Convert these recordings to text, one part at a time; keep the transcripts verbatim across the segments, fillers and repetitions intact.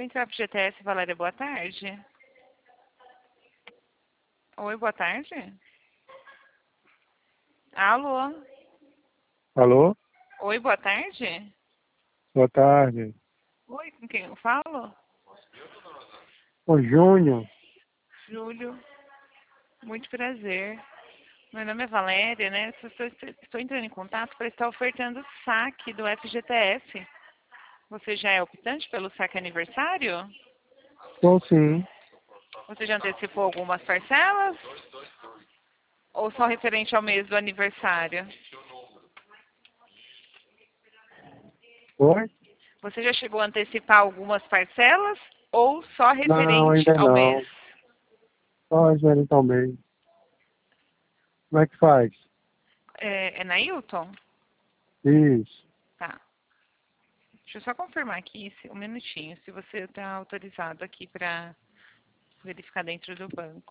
Central F G T S, Valéria, boa tarde. Oi, boa tarde. Alô? Alô? Oi, boa tarde. Boa tarde. Oi, com quem eu falo? Ô, Júnior. Júlio. Muito prazer. Meu nome é Valéria, né? Estou, estou entrando em contato para estar ofertando o saque do F G T S. Você já é optante pelo saque aniversário? Estou sim. Você já antecipou algumas parcelas? Ou só referente ao mês do aniversário? Oi? Você já chegou a antecipar algumas parcelas? Ou só Não, referente ainda ao mês? não. Só geralmente. Como é que faz? É, é na Hilton? Isso. Tá. Deixa eu só confirmar aqui, se- um minutinho, se você está autorizado aqui para verificar dentro do banco.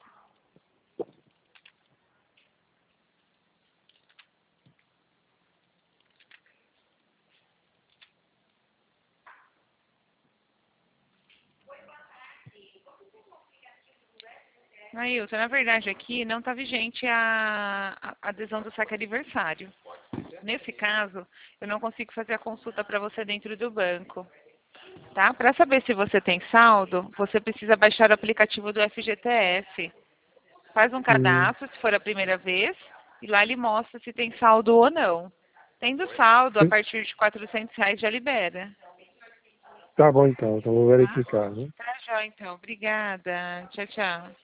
Nailton, na verdade aqui não está vigente a, a adesão do saque aniversário. Nesse caso, eu não consigo fazer a consulta para você dentro do banco. Tá? Para saber se você tem saldo, você precisa baixar o aplicativo do F G T S. Faz um Hum. cadastro, se for a primeira vez, e lá ele mostra se tem saldo ou não. Tendo saldo, a partir de quatrocentos reais já libera. Tá bom então, então vou Tá? verificar, né? Tá, jó, então. Obrigada. Tchau, tchau.